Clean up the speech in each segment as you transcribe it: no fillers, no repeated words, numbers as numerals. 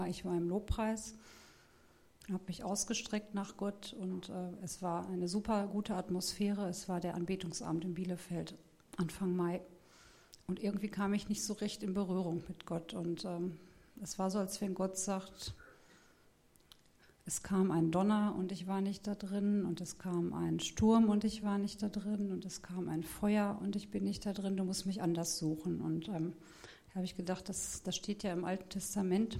Ich war im Lobpreis, habe mich ausgestreckt nach Gott und es war eine super gute Atmosphäre. Es war der Anbetungsabend in Bielefeld Anfang Mai und irgendwie kam ich nicht so recht in Berührung mit Gott und es war so, als wenn Gott sagt, es kam ein Donner und ich war nicht da drin und es kam ein Sturm und ich war nicht da drin und es kam ein Feuer und ich bin nicht da drin, du musst mich anders suchen. Und da habe ich gedacht, das steht ja im Alten Testament.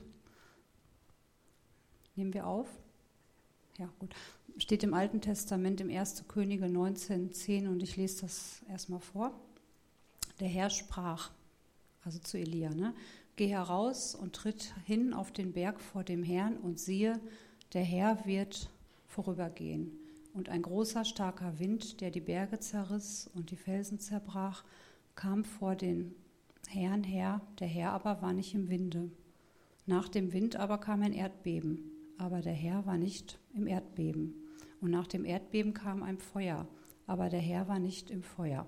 Nehmen wir auf? Ja, gut. Steht im Alten Testament im 1. Könige 19,10 und ich lese das erstmal vor. Der Herr sprach, also zu Elia, geh heraus und tritt hin auf den Berg vor dem Herrn und siehe, der Herr wird vorübergehen. Und ein großer, starker Wind, der die Berge zerriss und die Felsen zerbrach, kam vor den Herrn her, der Herr aber war nicht im Winde. Nach dem Wind aber kam ein Erdbeben, aber der Herr war nicht im Erdbeben. Und nach dem Erdbeben kam ein Feuer, aber der Herr war nicht im Feuer.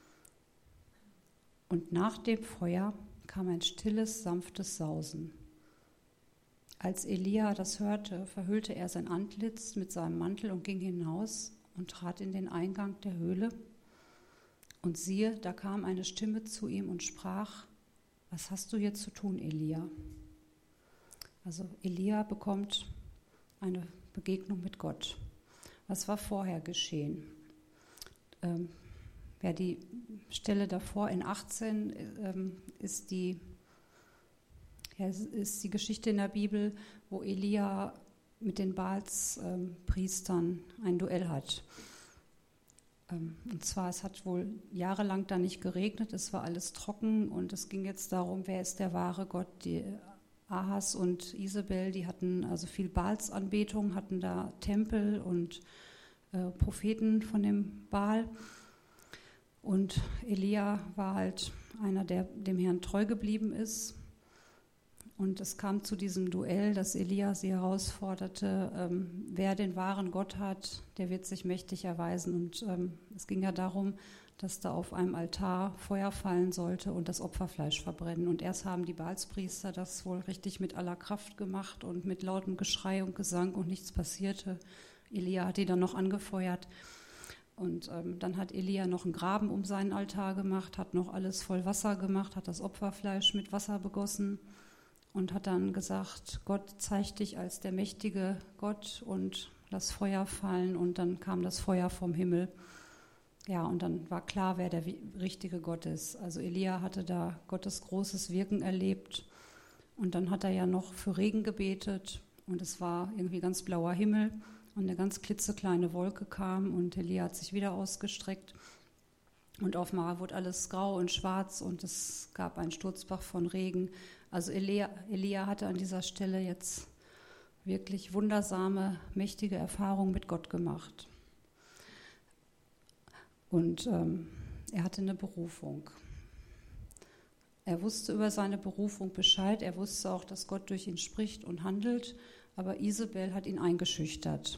Und nach dem Feuer kam ein stilles, sanftes Sausen. Als Elia das hörte, verhüllte er sein Antlitz mit seinem Mantel und ging hinaus und trat in den Eingang der Höhle. Und siehe, da kam eine Stimme zu ihm und sprach, was hast du hier zu tun, Elia? Also Elia bekommt eine Begegnung mit Gott. Was war vorher geschehen? Die Stelle davor in 18 ist die Geschichte in der Bibel, wo Elia mit den Baals-Priestern ein Duell hat. Und zwar, es hat wohl jahrelang da nicht geregnet, es war alles trocken und es ging jetzt darum, wer ist der wahre Gott. Die Ahas und Isabel, die hatten also viel Baalsanbetung, hatten da Tempel und Propheten von dem Baal. Und Elia war halt einer, der dem Herrn treu geblieben ist. Und es kam zu diesem Duell, dass Elia sie herausforderte, wer den wahren Gott hat, der wird sich mächtig erweisen. Und es ging ja darum, dass da auf einem Altar Feuer fallen sollte und das Opferfleisch verbrennen. Und erst haben die Baalspriester das wohl richtig mit aller Kraft gemacht und mit lautem Geschrei und Gesang und nichts passierte. Elia hat die dann noch angefeuert. Und dann hat Elia noch einen Graben um seinen Altar gemacht, hat noch alles voll Wasser gemacht, hat das Opferfleisch mit Wasser begossen und hat dann gesagt, Gott, zeig dich als der mächtige Gott und lass Feuer fallen. Und dann kam das Feuer vom Himmel. Ja, und dann war klar, wer der richtige Gott ist. Also Elia hatte da Gottes großes Wirken erlebt. Und dann hat er ja noch für Regen gebetet. Und es war irgendwie ganz blauer Himmel. Und eine ganz klitzekleine Wolke kam. Und Elia hat sich wieder ausgestreckt. Und auf einmal wurde alles grau und schwarz. Und es gab einen Sturzbach von Regen. Also Elia hatte an dieser Stelle jetzt wirklich wundersame, mächtige Erfahrungen mit Gott gemacht. Und er hatte eine Berufung. Er wusste über seine Berufung Bescheid. Er wusste auch, dass Gott durch ihn spricht und handelt. Aber Isabel hat ihn eingeschüchtert.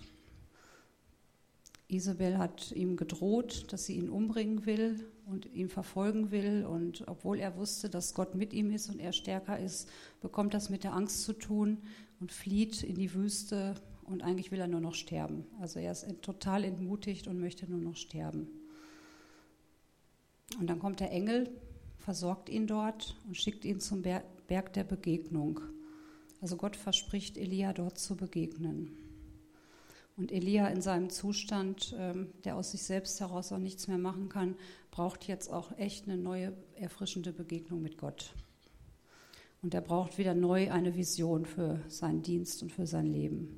Isabel hat ihm gedroht, dass sie ihn umbringen will und ihn verfolgen will. Und obwohl er wusste, dass Gott mit ihm ist und er stärker ist, bekommt das mit der Angst zu tun und flieht in die Wüste. Und eigentlich will er nur noch sterben. Also er ist total entmutigt und möchte nur noch sterben. Und dann kommt der Engel, versorgt ihn dort und schickt ihn zum Berg der Begegnung. Also Gott verspricht Elia dort zu begegnen. Und Elia in seinem Zustand, der aus sich selbst heraus auch nichts mehr machen kann, braucht jetzt auch echt eine neue, erfrischende Begegnung mit Gott. Und er braucht wieder neu eine Vision für seinen Dienst und für sein Leben.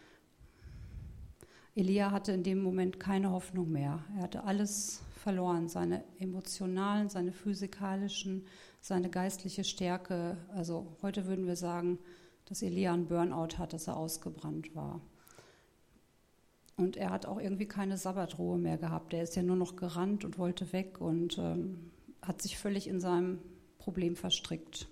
Elia hatte in dem Moment keine Hoffnung mehr. Er hatte alles verloren, seine emotionalen, seine physikalischen, seine geistliche Stärke. Also heute würden wir sagen, dass Elia einen Burnout hat, dass er ausgebrannt war. Und er hat auch irgendwie keine Sabbatruhe mehr gehabt. Er ist ja nur noch gerannt und wollte weg und hat sich völlig in seinem Problem verstrickt.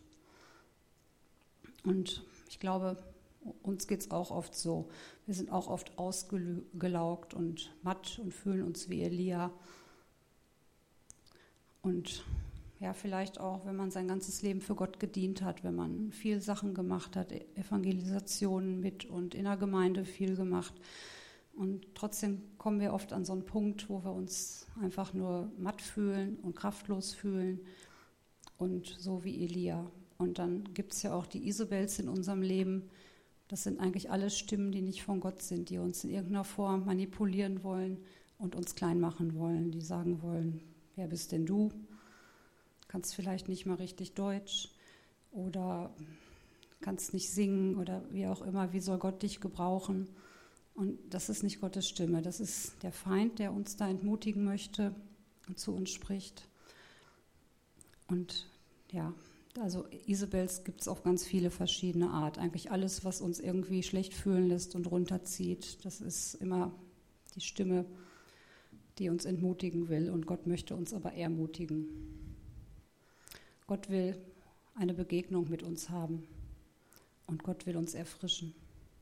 Und ich glaube, uns geht es auch oft so. Wir sind auch oft ausgelaugt und matt und fühlen uns wie Elia. Und ja, vielleicht auch, wenn man sein ganzes Leben für Gott gedient hat, wenn man viel Sachen gemacht hat, Evangelisationen mit und in der Gemeinde viel gemacht. Und trotzdem kommen wir oft an so einen Punkt, wo wir uns einfach nur matt fühlen und kraftlos fühlen und so wie Elia. Und dann gibt es ja auch die Isabels in unserem Leben. Das sind eigentlich alles Stimmen, die nicht von Gott sind, die uns in irgendeiner Form manipulieren wollen und uns klein machen wollen, die sagen wollen, wer bist denn du? Kannst vielleicht nicht mal richtig Deutsch oder kannst nicht singen oder wie auch immer, wie soll Gott dich gebrauchen? Und das ist nicht Gottes Stimme, das ist der Feind, der uns da entmutigen möchte und zu uns spricht. Und ja, also Isabels gibt es auf ganz viele verschiedene Art. Eigentlich alles, was uns irgendwie schlecht fühlen lässt und runterzieht, das ist immer die Stimme, die uns entmutigen will. Und Gott möchte uns aber ermutigen. Gott will eine Begegnung mit uns haben und Gott will uns erfrischen.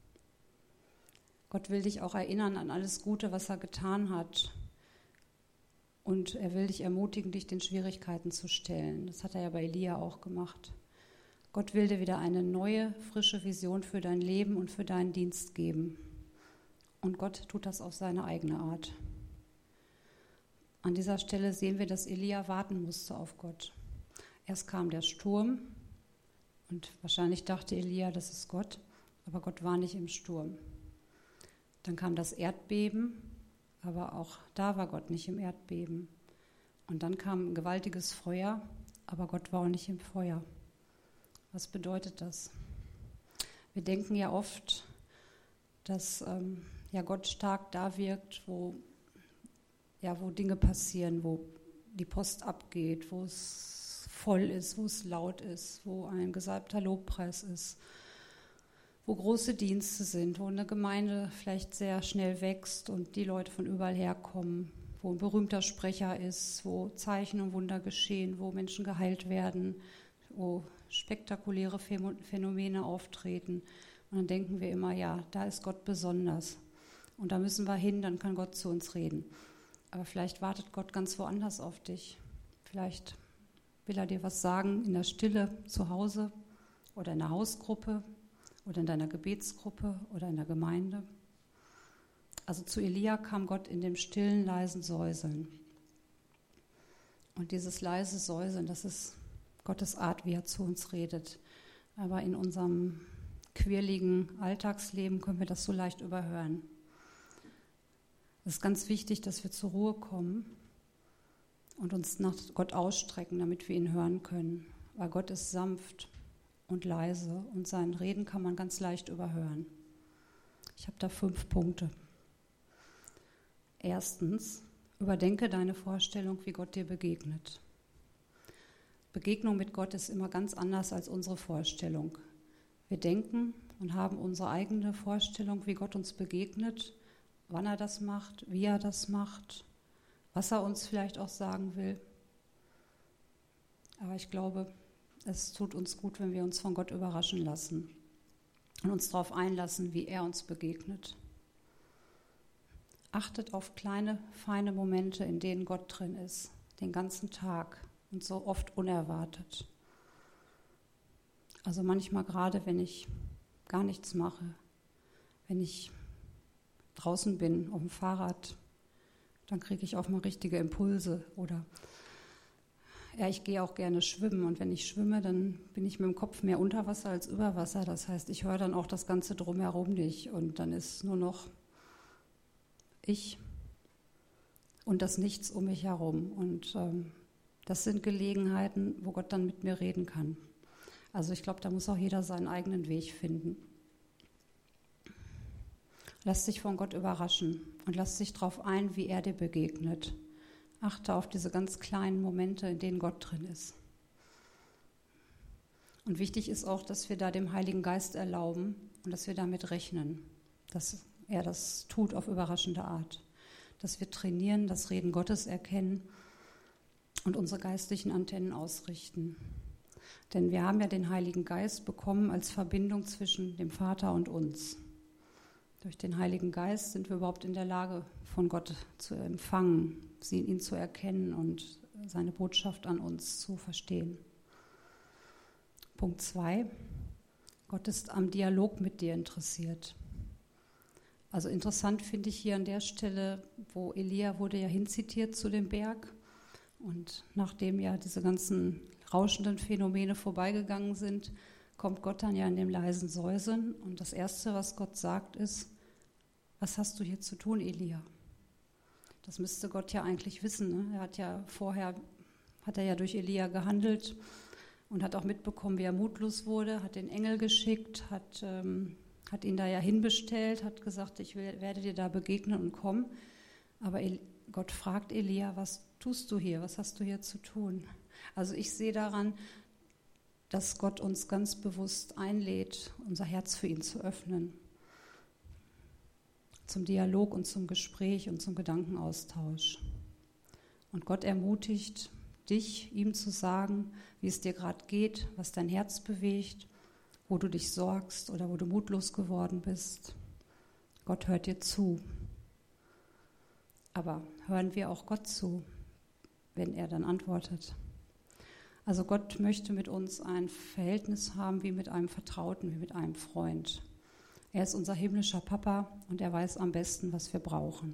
Gott will dich auch erinnern an alles Gute, was er getan hat. Und er will dich ermutigen, dich den Schwierigkeiten zu stellen. Das hat er ja bei Elia auch gemacht. Gott will dir wieder eine neue, frische Vision für dein Leben und für deinen Dienst geben. Und Gott tut das auf seine eigene Art. An dieser Stelle sehen wir, dass Elia warten musste auf Gott. Erst kam der Sturm und wahrscheinlich dachte Elia, das ist Gott, aber Gott war nicht im Sturm. Dann kam das Erdbeben, aber auch da war Gott nicht im Erdbeben. Und dann kam ein gewaltiges Feuer, aber Gott war auch nicht im Feuer. Was bedeutet das? Wir denken ja oft, dass Gott stark da wirkt, wo Dinge passieren, wo die Post abgeht, wo es voll ist, wo es laut ist, wo ein gesalbter Lobpreis ist, wo große Dienste sind, wo eine Gemeinde vielleicht sehr schnell wächst und die Leute von überall herkommen, wo ein berühmter Sprecher ist, wo Zeichen und Wunder geschehen, wo Menschen geheilt werden, wo spektakuläre Phänomene auftreten. Und dann denken wir immer, ja, da ist Gott besonders. Und da müssen wir hin, dann kann Gott zu uns reden. Aber vielleicht wartet Gott ganz woanders auf dich. Vielleicht will er dir was sagen in der Stille zu Hause oder in der Hausgruppe oder in deiner Gebetsgruppe oder in der Gemeinde. Also zu Elia kam Gott in dem stillen, leisen Säuseln. Und dieses leise Säuseln, das ist Gottes Art, wie er zu uns redet. Aber in unserem quirligen Alltagsleben können wir das so leicht überhören. Es ist ganz wichtig, dass wir zur Ruhe kommen und uns nach Gott ausstrecken, damit wir ihn hören können. Weil Gott ist sanft und leise und sein Reden kann man ganz leicht überhören. Ich habe da 5 Punkte. Erstens, überdenke deine Vorstellung, wie Gott dir begegnet. Begegnung mit Gott ist immer ganz anders als unsere Vorstellung. Wir denken und haben unsere eigene Vorstellung, wie Gott uns begegnet, wann er das macht, wie er das macht, was er uns vielleicht auch sagen will. Aber ich glaube, es tut uns gut, wenn wir uns von Gott überraschen lassen und uns darauf einlassen, wie er uns begegnet. Achtet auf kleine, feine Momente, in denen Gott drin ist, den ganzen Tag und so oft unerwartet. Also manchmal gerade, wenn ich gar nichts mache, wenn ich draußen bin auf dem Fahrrad, dann kriege ich auch mal richtige Impulse. Oder ja, ich gehe auch gerne schwimmen und wenn ich schwimme, dann bin ich mit dem Kopf mehr unter Wasser als über Wasser. Das heißt, ich höre dann auch das Ganze drumherum nicht und dann ist nur noch ich und das Nichts um mich herum. Und das sind Gelegenheiten, wo Gott dann mit mir reden kann. Also ich glaube, da muss auch jeder seinen eigenen Weg finden. Lass dich von Gott überraschen und lass dich darauf ein, wie er dir begegnet. Achte auf diese ganz kleinen Momente, in denen Gott drin ist. Und wichtig ist auch, dass wir da dem Heiligen Geist erlauben und dass wir damit rechnen, dass er das tut auf überraschende Art. Dass wir trainieren, das Reden Gottes erkennen und unsere geistlichen Antennen ausrichten. Denn wir haben ja den Heiligen Geist bekommen als Verbindung zwischen dem Vater und uns. Durch den Heiligen Geist sind wir überhaupt in der Lage, von Gott zu empfangen, ihn zu erkennen und seine Botschaft an uns zu verstehen. Punkt 2. Gott ist am Dialog mit dir interessiert. Also interessant finde ich hier an der Stelle, wo Elia wurde ja hinzitiert zu dem Berg. Und nachdem ja diese ganzen rauschenden Phänomene vorbeigegangen sind, kommt Gott dann ja in dem leisen Säuseln. Und das Erste, was Gott sagt, ist: Was hast du hier zu tun, Elia? Das müsste Gott ja eigentlich wissen. Ne? Er hat ja durch Elia gehandelt und hat auch mitbekommen, wie er mutlos wurde, hat den Engel geschickt, hat ihn da ja hinbestellt, hat gesagt, ich werde dir da begegnen und kommen. Aber Gott fragt Elia: Was tust du hier? Was hast du hier zu tun? Also ich sehe daran, dass Gott uns ganz bewusst einlädt, unser Herz für ihn zu öffnen. Zum Dialog und zum Gespräch und zum Gedankenaustausch. Und Gott ermutigt dich, ihm zu sagen, wie es dir gerade geht, was dein Herz bewegt, wo du dich sorgst oder wo du mutlos geworden bist. Gott hört dir zu. Aber hören wir auch Gott zu, wenn er dann antwortet? Also Gott möchte mit uns ein Verhältnis haben wie mit einem Vertrauten, wie mit einem Freund. Er ist unser himmlischer Papa und er weiß am besten, was wir brauchen.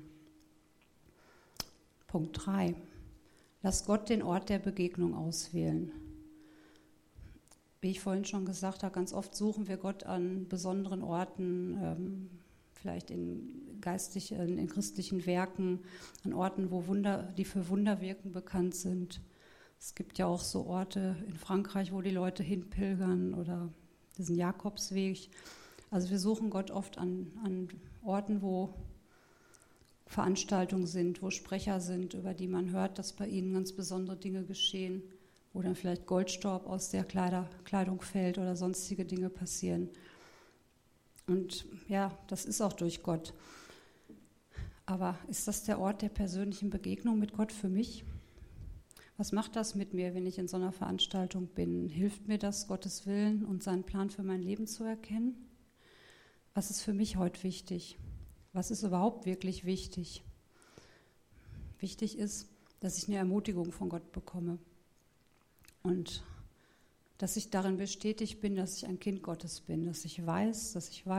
Punkt 3. Lass Gott den Ort der Begegnung auswählen. Wie ich vorhin schon gesagt habe, ganz oft suchen wir Gott an besonderen Orten, vielleicht in christlichen Werken, an Orten, die für Wunderwirken bekannt sind. Es gibt ja auch so Orte in Frankreich, wo die Leute hinpilgern oder diesen Jakobsweg. Also wir suchen Gott oft an Orten, wo Veranstaltungen sind, wo Sprecher sind, über die man hört, dass bei ihnen ganz besondere Dinge geschehen, wo dann vielleicht Goldstaub aus der Kleidung fällt oder sonstige Dinge passieren. Und ja, das ist auch durch Gott. Aber ist das der Ort der persönlichen Begegnung mit Gott für mich? Was macht das mit mir, wenn ich in so einer Veranstaltung bin? Hilft mir das, Gottes Willen und seinen Plan für mein Leben zu erkennen? Was ist für mich heute wichtig? Was ist überhaupt wirklich wichtig? Wichtig ist, dass ich eine Ermutigung von Gott bekomme und dass ich darin bestätigt bin, dass ich ein Kind Gottes bin, dass ich weiß,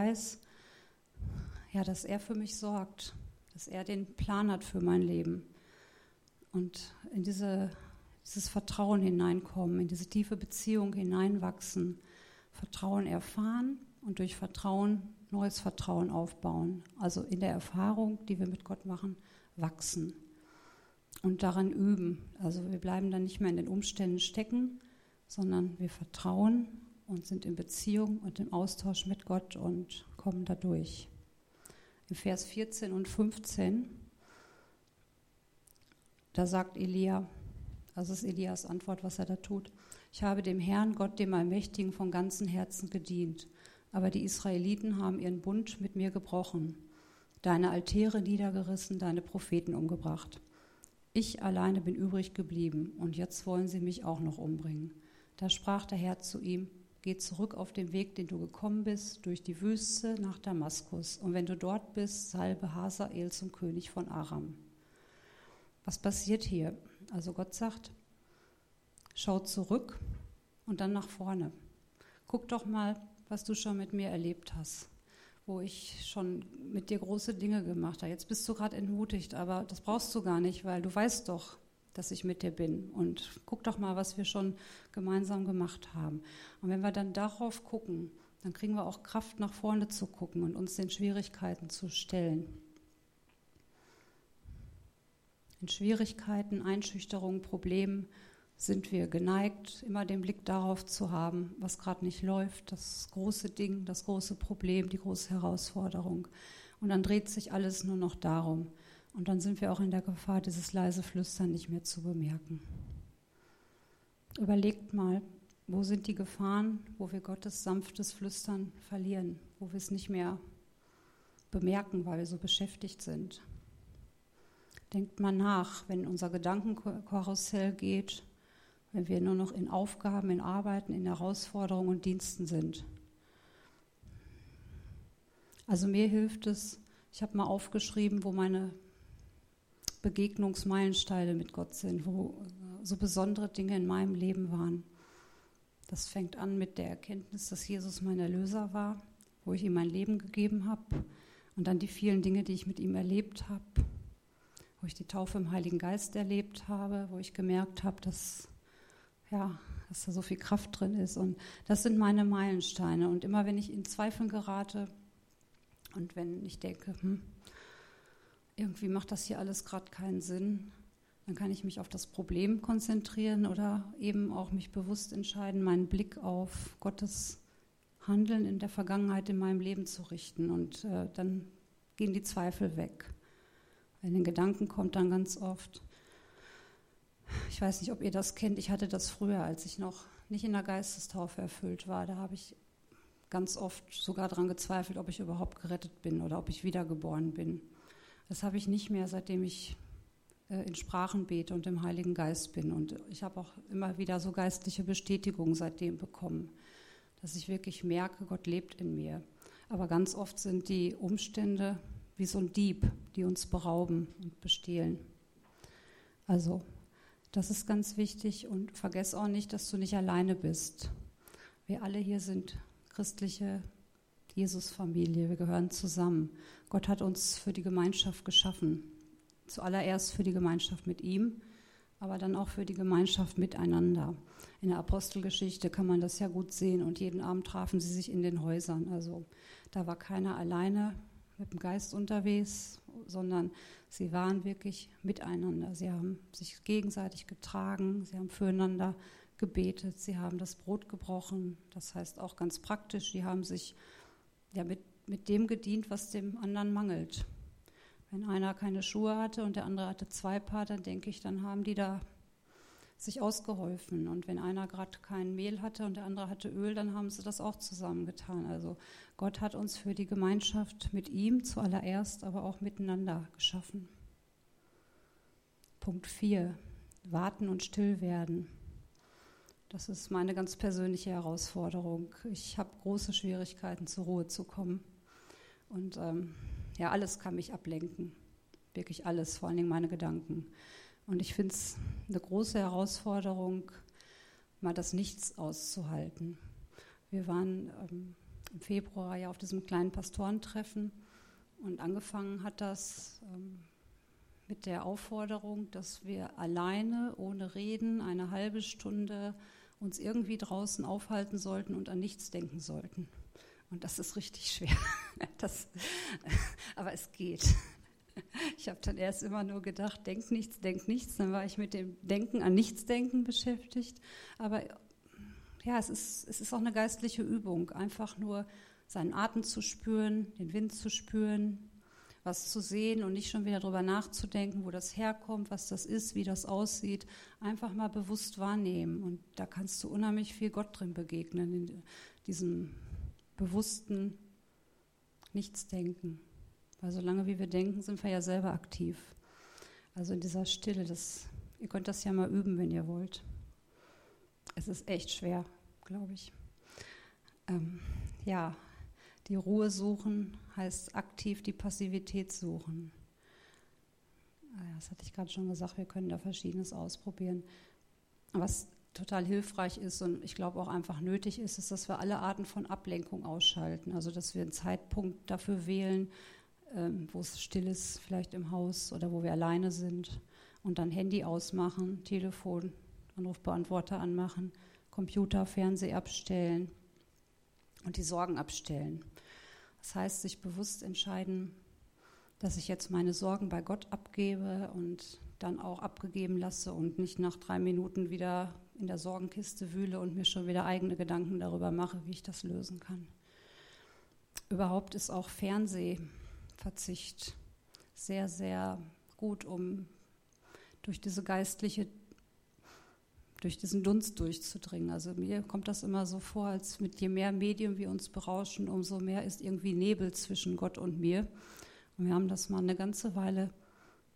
ja, dass er für mich sorgt, dass er den Plan hat für mein Leben und in dieses Vertrauen hineinkommen, in diese tiefe Beziehung hineinwachsen, Vertrauen erfahren und durch Vertrauen neues Vertrauen aufbauen. Also in der Erfahrung, die wir mit Gott machen, wachsen und daran üben. Also wir bleiben dann nicht mehr in den Umständen stecken, sondern wir vertrauen und sind in Beziehung und im Austausch mit Gott und kommen dadurch. In Vers 14 und 15, da sagt Elia, also ist Elias Antwort, was er da tut: Ich habe dem Herrn, Gott, dem Allmächtigen, von ganzem Herzen gedient. Aber die Israeliten haben ihren Bund mit mir gebrochen, deine Altäre niedergerissen, deine Propheten umgebracht. Ich alleine bin übrig geblieben und jetzt wollen sie mich auch noch umbringen. Da sprach der Herr zu ihm: Geh zurück auf den Weg, den du gekommen bist, durch die Wüste nach Damaskus. Und wenn du dort bist, salbe Hazael zum König von Aram. Was passiert hier? Also Gott sagt, schau zurück und dann nach vorne. Guck doch mal, was du schon mit mir erlebt hast, wo ich schon mit dir große Dinge gemacht habe. Jetzt bist du gerade entmutigt, aber das brauchst du gar nicht, weil du weißt doch, dass ich mit dir bin. Und guck doch mal, was wir schon gemeinsam gemacht haben. Und wenn wir dann darauf gucken, dann kriegen wir auch Kraft, nach vorne zu gucken und uns den Schwierigkeiten zu stellen. In Schwierigkeiten, Einschüchterungen, Problemen sind wir geneigt, immer den Blick darauf zu haben, was gerade nicht läuft, das große Ding, das große Problem, die große Herausforderung. Und dann dreht sich alles nur noch darum. Und dann sind wir auch in der Gefahr, dieses leise Flüstern nicht mehr zu bemerken. Überlegt mal, wo sind die Gefahren, wo wir Gottes sanftes Flüstern verlieren, wo wir es nicht mehr bemerken, weil wir so beschäftigt sind. Denkt mal nach, wenn unser Gedankenkarussell geht, wenn wir nur noch in Aufgaben, in Arbeiten, in Herausforderungen und Diensten sind. Also mir hilft es, ich habe mal aufgeschrieben, wo meine Begegnungsmeilensteine mit Gott sind, wo so besondere Dinge in meinem Leben waren. Das fängt an mit der Erkenntnis, dass Jesus mein Erlöser war, wo ich ihm mein Leben gegeben habe. Und dann die vielen Dinge, die ich mit ihm erlebt habe, wo ich die Taufe im Heiligen Geist erlebt habe, wo ich gemerkt habe, dass da so viel Kraft drin ist. Und das sind meine Meilensteine. Und immer wenn ich in Zweifeln gerate und wenn ich denke, irgendwie macht das hier alles gerade keinen Sinn, dann kann ich mich auf das Problem konzentrieren oder eben auch mich bewusst entscheiden, meinen Blick auf Gottes Handeln in der Vergangenheit in meinem Leben zu richten. Und dann gehen die Zweifel weg. In den Gedanken kommt dann ganz oft, ich weiß nicht, ob ihr das kennt, ich hatte das früher, als ich noch nicht in der Geistestaufe erfüllt war. Da habe ich ganz oft sogar daran gezweifelt, ob ich überhaupt gerettet bin oder ob ich wiedergeboren bin. Das habe ich nicht mehr, seitdem ich in Sprachen bete und im Heiligen Geist bin. Und ich habe auch immer wieder so geistliche Bestätigung seitdem bekommen, dass ich wirklich merke, Gott lebt in mir. Aber ganz oft sind die Umstände wie so ein Dieb, die uns berauben und bestehlen. Also, das ist ganz wichtig und vergiss auch nicht, dass du nicht alleine bist. Wir alle hier sind christliche Jesus-Familie, wir gehören zusammen. Gott hat uns für die Gemeinschaft geschaffen. Zuallererst für die Gemeinschaft mit ihm, aber dann auch für die Gemeinschaft miteinander. In der Apostelgeschichte kann man das ja gut sehen und jeden Abend trafen sie sich in den Häusern. Also da war keiner alleine mit dem Geist unterwegs, sondern sie waren wirklich miteinander. Sie haben sich gegenseitig getragen, sie haben füreinander gebetet, sie haben das Brot gebrochen. Das heißt auch ganz praktisch, sie haben sich mit dem gedient, was dem anderen mangelt. Wenn einer keine Schuhe hatte und der andere hatte 2 Paar, dann denke ich, dann haben die da sich ausgeholfen. Und wenn einer gerade kein Mehl hatte und der andere hatte Öl, dann haben sie das auch zusammengetan. Also Gott hat uns für die Gemeinschaft mit ihm zuallererst, aber auch miteinander geschaffen. Punkt 4, warten und still werden. Das ist meine ganz persönliche Herausforderung. Ich habe große Schwierigkeiten, zur Ruhe zu kommen. Und alles kann mich ablenken. Wirklich alles, vor allen Dingen meine Gedanken. Und ich finde es eine große Herausforderung, mal das Nichts auszuhalten. Wir waren im Februar ja auf diesem kleinen Pastorentreffen und angefangen hat das mit der Aufforderung, dass wir alleine, ohne Reden, eine halbe Stunde uns irgendwie draußen aufhalten sollten und an nichts denken sollten. Und das ist richtig schwer. Aber es geht. Ich habe dann erst immer nur gedacht, denk nichts. Dann war ich mit dem Denken an Nichtsdenken beschäftigt. Aber ja, es ist auch eine geistliche Übung, einfach nur seinen Atem zu spüren, den Wind zu spüren, was zu sehen und nicht schon wieder darüber nachzudenken, wo das herkommt, was das ist, wie das aussieht. Einfach mal bewusst wahrnehmen. Und da kannst du unheimlich viel Gott drin begegnen, in diesem bewussten Nichtsdenken. Weil solange wie wir denken, sind wir ja selber aktiv. Also in dieser Stille, ihr könnt das ja mal üben, wenn ihr wollt. Es ist echt schwer, glaube ich. Die Ruhe suchen heißt aktiv die Passivität suchen. Das hatte ich gerade schon gesagt, wir können da Verschiedenes ausprobieren. Was total hilfreich ist und ich glaube auch einfach nötig ist, ist, dass wir alle Arten von Ablenkung ausschalten. Also dass wir einen Zeitpunkt dafür wählen, wo es still ist, vielleicht im Haus oder wo wir alleine sind und dann Handy ausmachen, Telefon, Anrufbeantworter anmachen, Computer, Fernseh abstellen und die Sorgen abstellen. Das heißt, sich bewusst entscheiden, dass ich jetzt meine Sorgen bei Gott abgebe und dann auch abgegeben lasse und nicht nach 3 Minuten wieder in der Sorgenkiste wühle und mir schon wieder eigene Gedanken darüber mache, wie ich das lösen kann. Überhaupt ist auch Fernsehverzicht sehr, sehr gut, um durch diesen Dunst durchzudringen. Also mir kommt das immer so vor, als mit je mehr Medien wir uns berauschen, umso mehr ist irgendwie Nebel zwischen Gott und mir. Und wir haben das mal eine ganze Weile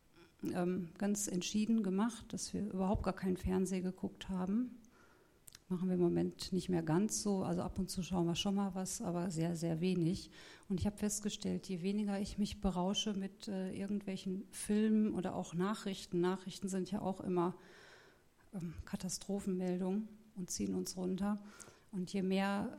ganz entschieden gemacht, dass wir überhaupt gar kein Fernsehen geguckt haben. machen wir im Moment nicht mehr ganz so. Also ab und zu schauen wir schon mal was, aber sehr, sehr wenig. Und ich habe festgestellt, je weniger ich mich berausche mit irgendwelchen Filmen oder auch Nachrichten sind ja auch immer Katastrophenmeldungen und ziehen uns runter. Und je mehr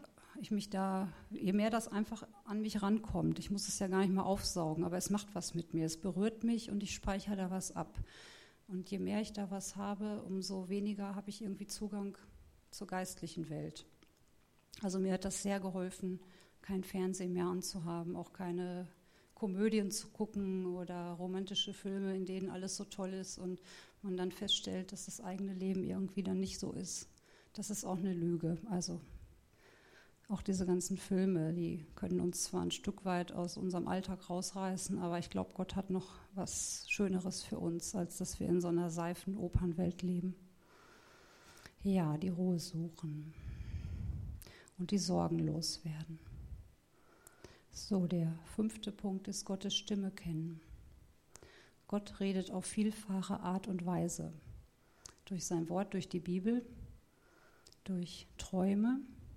das einfach an mich rankommt, ich muss es ja gar nicht mal aufsaugen, aber es macht was mit mir, es berührt mich und ich speichere da was ab. Und je mehr ich da was habe, umso weniger habe ich irgendwie Zugang zur geistlichen Welt. Also mir hat das sehr geholfen, kein Fernsehen mehr anzuhaben, auch keine Komödien zu gucken oder romantische Filme, in denen alles so toll ist und man dann feststellt, dass das eigene Leben irgendwie dann nicht so ist. Das ist auch eine Lüge. Also auch diese ganzen Filme, die können uns zwar ein Stück weit aus unserem Alltag rausreißen, aber ich glaube, Gott hat noch was Schöneres für uns, als dass wir in so einer Seifenopernwelt leben. Ja, die Ruhe suchen und die Sorgen loswerden. So, der 5. Punkt ist Gottes Stimme kennen. Gott redet auf vielfache Art und Weise. Durch sein Wort, durch die Bibel, durch Träume.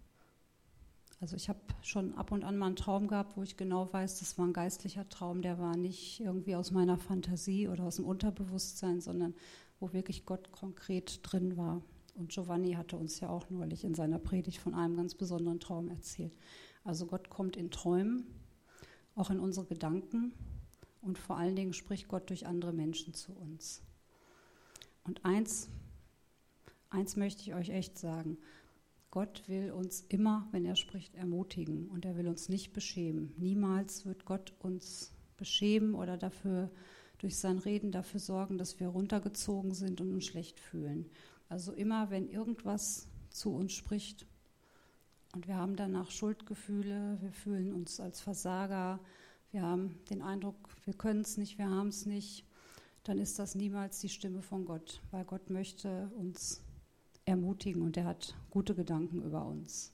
Also ich habe schon ab und an mal einen Traum gehabt, wo ich genau weiß, das war ein geistlicher Traum, der war nicht irgendwie aus meiner Fantasie oder aus dem Unterbewusstsein, sondern wo wirklich Gott konkret drin war. Und Giovanni hatte uns ja auch neulich in seiner Predigt von einem ganz besonderen Traum erzählt. Also Gott kommt in Träumen, auch in unsere Gedanken und vor allen Dingen spricht Gott durch andere Menschen zu uns. Und eins möchte ich euch echt sagen, Gott will uns immer, wenn er spricht, ermutigen und er will uns nicht beschämen. Niemals wird Gott uns beschämen oder durch sein Reden dafür sorgen, dass wir runtergezogen sind und uns schlecht fühlen. Also immer, wenn irgendwas zu uns spricht und wir haben danach Schuldgefühle, wir fühlen uns als Versager, wir haben den Eindruck, wir können es nicht, wir haben es nicht, dann ist das niemals die Stimme von Gott, weil Gott möchte uns ermutigen und er hat gute Gedanken über uns.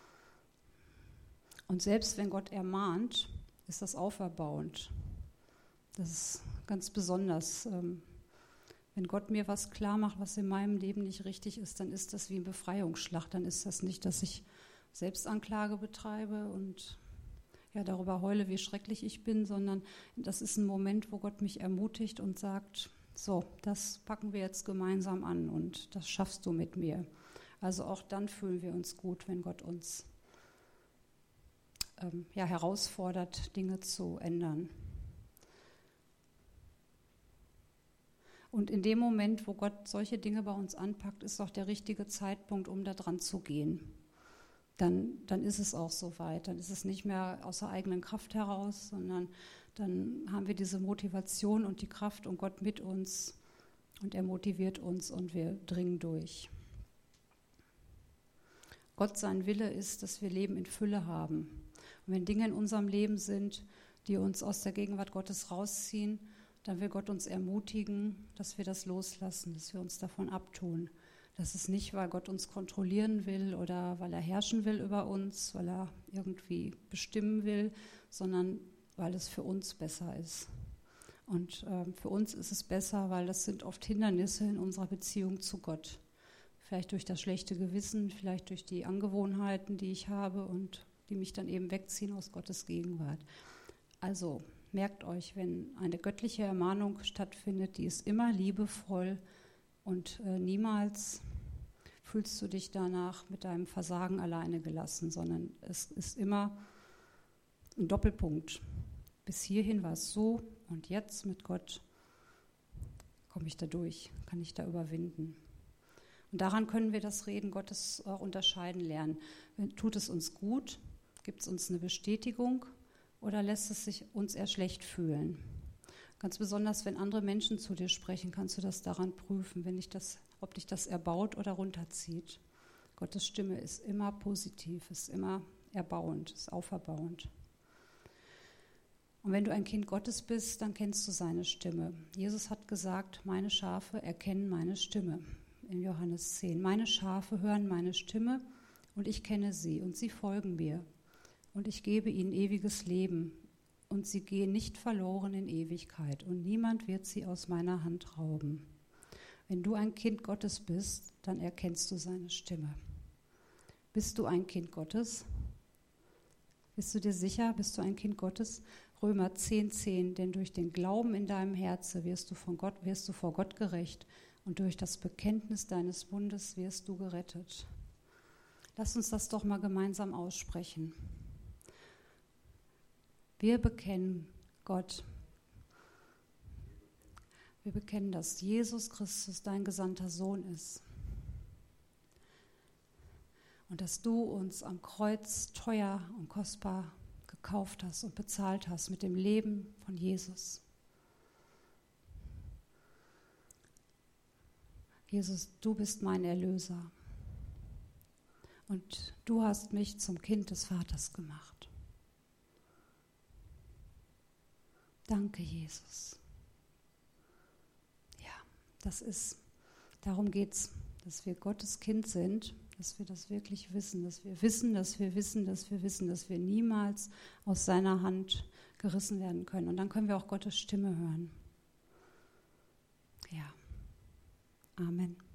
Und selbst wenn Gott ermahnt, ist das auferbauend. Das ist ganz besonders. Wenn Gott mir was klar macht, was in meinem Leben nicht richtig ist, dann ist das wie ein Befreiungsschlag. Dann ist das nicht, dass ich Selbstanklage betreibe und ja, darüber heule, wie schrecklich ich bin, sondern das ist ein Moment, wo Gott mich ermutigt und sagt, so, das packen wir jetzt gemeinsam an und das schaffst du mit mir. Also auch dann fühlen wir uns gut, wenn Gott uns herausfordert, Dinge zu ändern. Und in dem Moment, wo Gott solche Dinge bei uns anpackt, ist auch der richtige Zeitpunkt, um da dran zu gehen. Dann ist es auch soweit. Dann ist es nicht mehr aus der eigenen Kraft heraus, sondern dann haben wir diese Motivation und die Kraft und Gott mit uns und er motiviert uns und wir dringen durch. Gott, sein Wille ist, dass wir Leben in Fülle haben. Und wenn Dinge in unserem Leben sind, die uns aus der Gegenwart Gottes rausziehen, dann will Gott uns ermutigen, dass wir das loslassen, dass wir uns davon abtun. Das ist nicht, weil Gott uns kontrollieren will oder weil er herrschen will über uns, weil er irgendwie bestimmen will, sondern weil es für uns besser ist. Und für uns ist es besser, weil das sind oft Hindernisse in unserer Beziehung zu Gott. Vielleicht durch das schlechte Gewissen, vielleicht durch die Angewohnheiten, die ich habe und die mich dann eben wegziehen aus Gottes Gegenwart. Also merkt euch, wenn eine göttliche Ermahnung stattfindet, die ist immer liebevoll und niemals fühlst du dich danach mit deinem Versagen alleine gelassen, sondern es ist immer ein Doppelpunkt. Bis hierhin war es so und jetzt mit Gott komme ich da durch, kann ich da überwinden. Und daran können wir das Reden Gottes auch unterscheiden lernen. Tut es uns gut? Gibt es uns eine Bestätigung? Oder lässt es sich uns eher schlecht fühlen? Ganz besonders, wenn andere Menschen zu dir sprechen, kannst du das daran prüfen, ob dich das erbaut oder runterzieht. Gottes Stimme ist immer positiv, ist immer erbauend, ist auferbauend. Und wenn du ein Kind Gottes bist, dann kennst du seine Stimme. Jesus hat gesagt, meine Schafe erkennen meine Stimme. In Johannes 10. Meine Schafe hören meine Stimme und ich kenne sie und sie folgen mir. Und ich gebe ihnen ewiges Leben und sie gehen nicht verloren in Ewigkeit und niemand wird sie aus meiner Hand rauben. Wenn du ein Kind Gottes bist, dann erkennst du seine Stimme. Bist du ein Kind Gottes? Bist du dir sicher, bist du ein Kind Gottes? Römer 10,10, denn durch den Glauben in deinem Herzen wirst du vor Gott gerecht und durch das Bekenntnis deines Mundes wirst du gerettet. Lass uns das doch mal gemeinsam aussprechen. Wir bekennen Gott. Wir bekennen, dass Jesus Christus dein gesandter Sohn ist. Und dass du uns am Kreuz teuer und kostbar gekauft hast und bezahlt hast mit dem Leben von Jesus. Jesus, du bist mein Erlöser. Und du hast mich zum Kind des Vaters gemacht. Danke, Jesus. Ja, darum geht es, dass wir Gottes Kind sind, dass wir das wirklich wissen, dass wir niemals aus seiner Hand gerissen werden können. Und dann können wir auch Gottes Stimme hören. Ja, Amen.